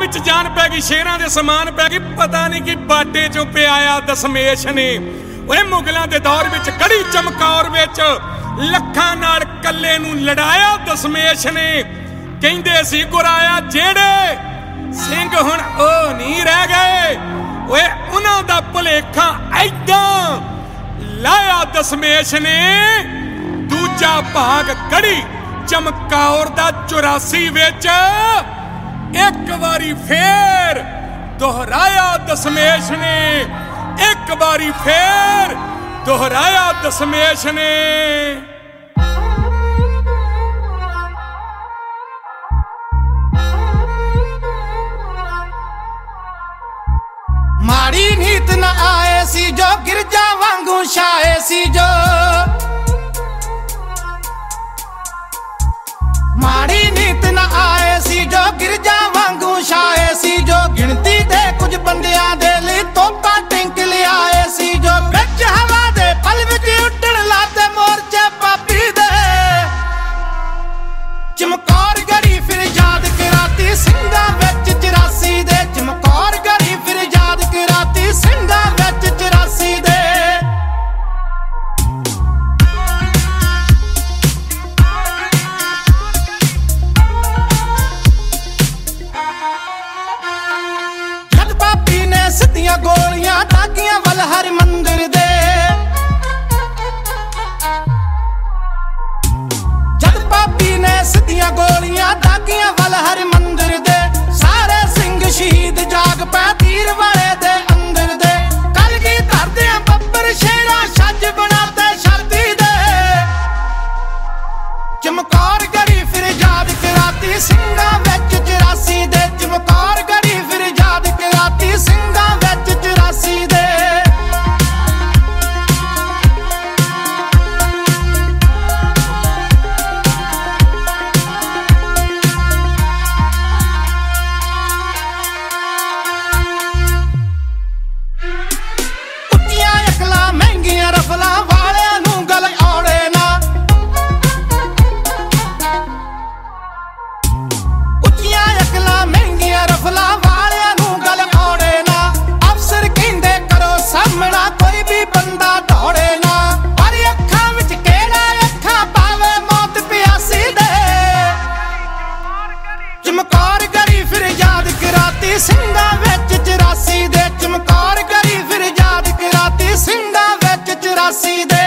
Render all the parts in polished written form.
ਵਿੱਚ ਜਾਨ ਪੈ ਗਈ, ਸ਼ੇਰਾਂ ਦੇ ਸਮਾਨ ਪੈ ਗਈ। ਪਤਾ ਨਹੀਂ ਕਿ ਬਾਟੇ ਚੋਂ ਪਿਆਇਆ ਦਸ਼ਮੇਸ਼ ਨੇ। ਓਏ ਮੁਗਲਾਂ ਦੇ ਦੌਰ ਵਿੱਚ ਕੜੀ ਚਮਕੌਰ ਵਿੱਚ ਲੱਖਾਂ ਨਾਲ ਕੱਲੇ ਨੂੰ ਲੜਾਇਆ ਦਸ਼ਮੇਸ਼ ਨੇ। ਕਹਿੰਦੇ ਸੀ ਗੁਰਾਇਆ ਜਿਹੜੇ ਸਿੰਘ ਹੁਣ ਉਹ ਨਹੀਂ ਰਹਿ ਗਏ। ਓਏ ਉਹਨਾਂ ਦਾ ਭੁਲੇਖਾ ਐਦਾਂ ਲਾਇਆ ਦਸ਼ਮੇਸ਼ ਨੇ। ਦੂਜਾ ਭਾਗ ਕੜੀ ਚਮਕੌਰ ਦਾ 84 ਵਿੱਚ ਇੱਕ ਵਾਰੀ ਫੇਰ ਦੁਹਰਾਇਆ ਦਸ਼ਮੇਸ਼ ਨੇ। ਇੱਕ ਵਾਰੀ ਫੇਰ ਦੁਹਰਾਇਆ ਦਸ਼ਮੇਸ਼ ਨੇ। माड़ी नीत न आए सी जो गिरजा वांगू छाए सी जो। माड़ी नीत न आए सी जो गिरजा वांगू छाए सी जो। गिनती दे कुछ बंदियां दे लई तोता टिंक लियाए सी जो। बिच हवा दे पल विच उड्डण लाते मोरचे पापी दे। चमकौर गड़ी फिर याद कराती सिंगा विच 84 दे। चमकौर गड़ी फिर याद कराती सिंगा विच 84 दे। जद पापी ने सिद्धियां गोलियां दागियां वल हर मंदिर दे। जद पापी ने सिद्धियां गोलियां दागियां वल हर मंदिर दे। सारे सिंह शहीद जाग पै तीर वाले दे अंदर दे। कल की धरदे बब्बर शेरा छज बनाते छाती दे। चमकौर गड़ी फिर याद कराती सिंगा विच 84 दे। चमकौर गड़ी फिर याद कराती सिंगा विच 84 दे। ਉੱਚੀਆਂ ਅਕਲਾਂ ਮਹਿੰਗੀਆਂ ਰਫਲਾਂ ਵਾਲਿਆਂ ਨੂੰ ਗਲ ਔੜੇ ਨਾ। ਉੱਚੀਆਂ ਅਕਲਾਂ ਮਹਿੰਗੀਆਂ ਰਫਲਾਂ ਵਾਲਿਆਂ ਨੂੰ ਗਲ ਔੜੇ ਨਾ। ਅਫਸਰ ਕਹਿੰਦੇ ਕਰੋ ਸਾਹਮਣਾ ਕੋਈ ਵੀ ਬੰਦਾ ਦੌੜੇ ਨਾ। ਪਰ ਅੱਖਾਂ ਵਿੱਚ ਕਿਹੜਾ ਅੱਖਾਂ ਪਾਵੇ ਮੌਤ ਪਿਆਸੀ ਦੇ। ਚਮਕੌਰ ਗੜੀ ਫਿਰ ਯਾਦ ਕਰਾਤੀ ਸਿੰਘਾਂ ਵਿੱਚ 84 ਦੇ। ਚਮਕੌਰ ਗੜੀ ਫਿਰ ਯਾਦ ਕਰਾਤੀ ਸਿੰਘਾਂ ਵਿੱਚ 84 ਦੇ।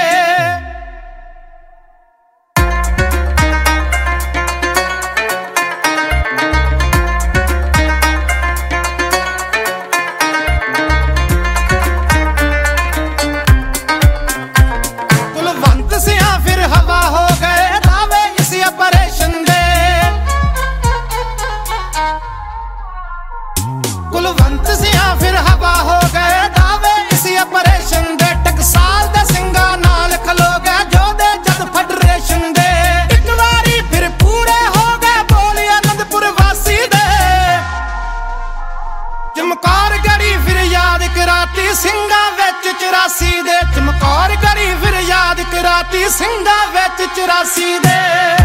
ਕੁਲਵੰਤ ਸਿਆਂ ਫਿਰ ਹਵਾ ਹੋ ਗਏ ਦਾਵੇ ਇਸ ਆਪਰੇਸ਼ਨ ਦੇ। ਕੁਲਵੰਤ ਸਿਆਂ ਫਿਰ ਹਵਾ ਹੋ ਗਏ ਦਾਵੇ ਇਸ ਆਪਰੇਸ਼ਨ ਦੇ। ਟਕਸਾਲ ਦੇ ਸਿੰਘਾਂ ਨਾਲ ਖਲੋ ਗਏ ਜੋਧੇ ਜਦ ਫੈਡਰੇਸ਼ਨ ਦੇ। ਇੱਕ ਵਾਰੀ ਫਿਰ ਪੂਰੇ ਹੋ ਗਏ ਬੋਲੇ ਆਨੰਦਪੁਰ ਵਾਸੀ ਦੇ। ਚਮਕੌਰ ਗੜੀ ਫਿਰ ਯਾਦ ਕਰਾਤੀ ਸਿੰਘਾਂ ਵਿੱਚ 84 ਦੇ। ਚਮਕੌਰ ਗੜੀ ਫਿਰ ਯਾਦ ਕਰਾਤੀ ਸਿੰਘਾਂ ਵਿੱਚ 84 ਦੇ।